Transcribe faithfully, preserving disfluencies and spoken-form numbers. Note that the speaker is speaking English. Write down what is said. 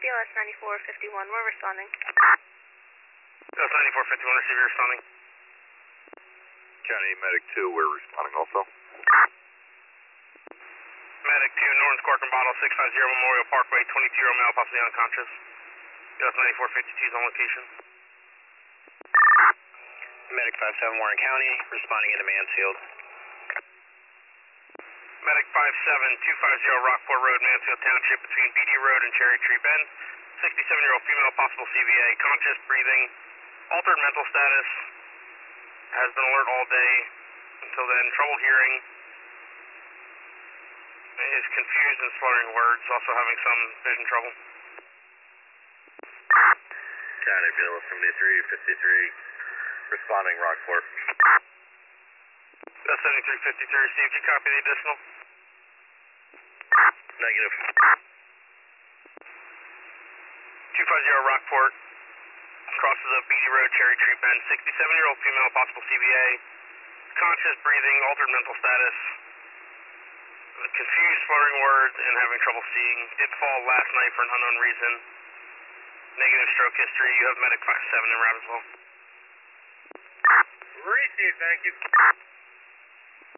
B L S ninety-four fifty-one, we're responding. B L S ninety-four fifty-one, receive, you're responding. County Medic two, we're responding also. Medic two, Norton's Cork and Bottle, six five zero Memorial Parkway, twenty-two year old male, possibly unconscious. B L S ninety-four fifty-two is on location. Medic five seven, Warren County, responding into Mansfield. Medic five seven, two five zero Rockport Road, Mansfield Township, between B D Road and Cherry Tree Bend. sixty-seven year old female, possible C V A, conscious, breathing, altered mental status, has been alert all day until then, trouble hearing, is confused and slurring words, also having some vision trouble. County B L S seventy-three fifty-three, responding Rockport. B L S seventy-three fifty-three received, you copy the additional? Negative. two five zero Rockport, crosses of B D Road, Cherry Tree Bend, sixty-seven year old female, possible C V A, conscious, breathing, altered mental status, confused, slurring words, and having trouble seeing. Did fall last night for an unknown reason. Negative stroke history. You have Medic five seven in route as well. Received, thank you.